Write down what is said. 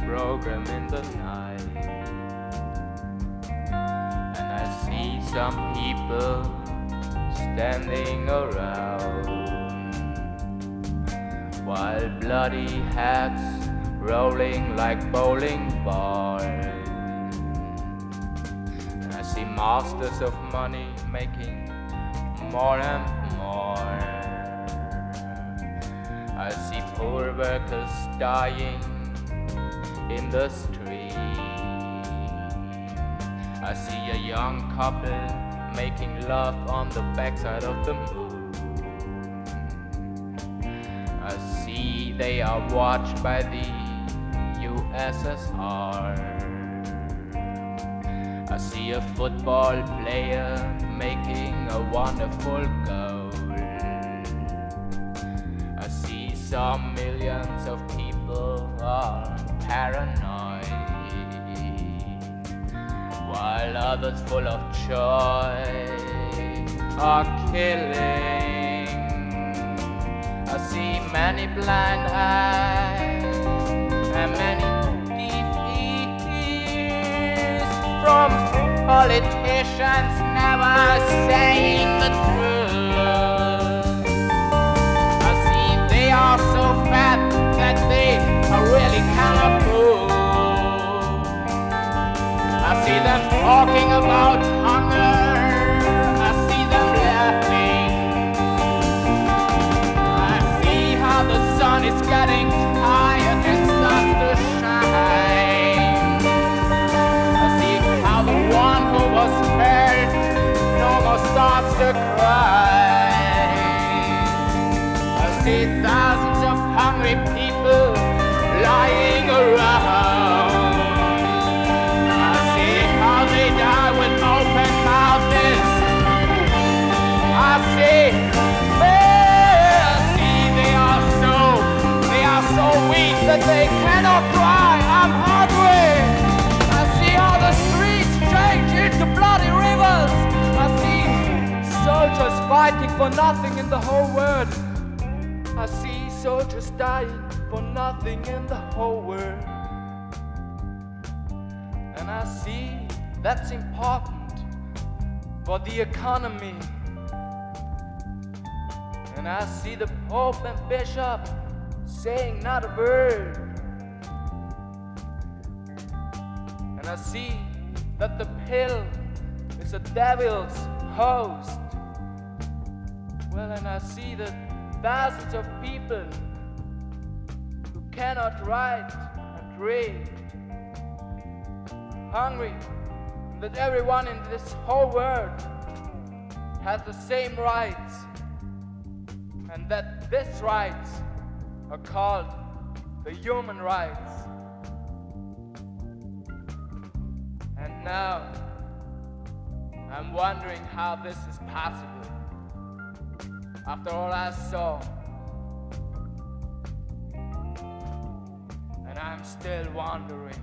program in the night. And I see some people standing around, while bloody heads rolling like bowling balls. And I see masters of money making more and more. I see poor workers dying in the street. I see a young couple making love on the backside of the moon. I see they are watched by the USSR. I see a football player making a wonderful goal. I see some millions of people are paranoid, while others full of joy are killing. I see many blind eyes and many deaf ears from politicians never saying the truth. I see they are so fat that they really cannot move. I see them talking about hunger. I see them laughing. I see how the sun is getting tired and starts to shine. I see how the one who was hurt no more starts to cry. I see thousands of hungry people lying around. I see how they die with open mouths. I see they are so weak that they cannot cry. I'm hungry. I see how the streets change into bloody rivers. I see soldiers fighting for nothing in the whole world. I see soldiers dying for nothing in the whole world. And I see that's important for the economy. And I see the Pope and Bishop saying not a word. And I see that the pill is a devil's host. Well, and I see that thousands of people who cannot write and read, hungry, and that everyone in this whole world has the same rights, and that these rights are called the human rights. And now I'm wondering how this is possible. After all I saw, and I'm still wondering.